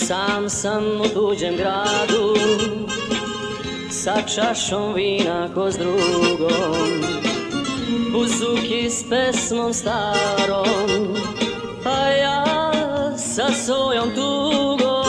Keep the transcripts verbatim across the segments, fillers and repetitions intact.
Sam sam u tuđem gradu, sa čašom vina ko s drugom, buzuki s pesmom starom, a ja sa svojom tugom.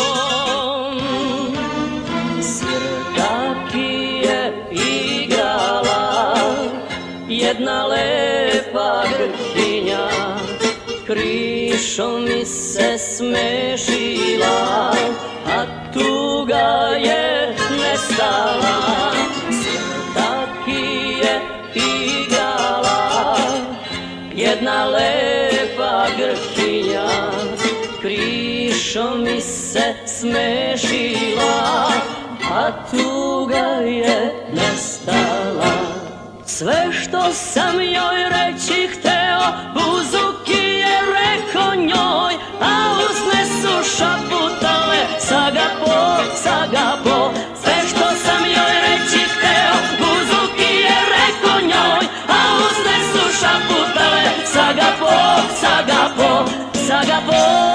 Sirtaki je igrala jedna lepa grkinja, krišom mi se smešila, a tuga je nestala. Sirtaki je igrala jedna lepa grkinja, krišom mi se smešila, a tuga je nestala. Sve što sam joj reći hteo, buzuki je reko njoj, a usne su šaputale Sagapo, Sagapo. Sve što sam joj reći hteo, buzuki je reko njoj, a usne su šaputale Sagapo, Sagapo, Sagapo.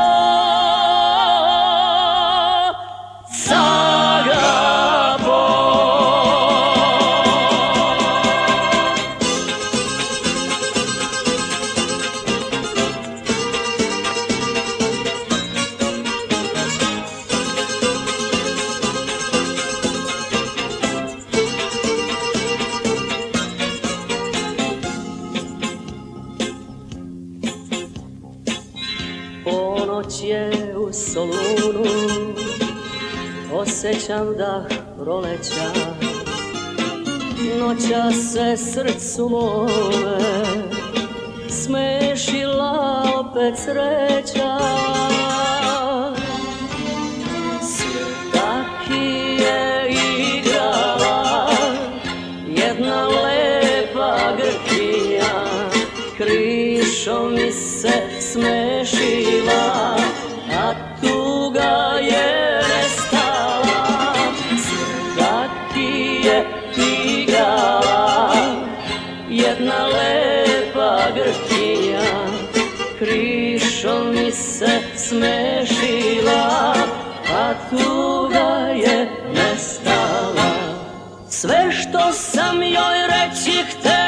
Ponoć je u Solunu, osjećam dah proleća, noća se srcu mome smešila opet sreća. Sirtaki je igrala jedna lepa grkinja, krišom mi se smešila, a tuga je nestala. Sirtaki je igrala jedna lepa grkinja, krišom mi se smešila, a tuga je nestala. Sve što sam joj reći hteo,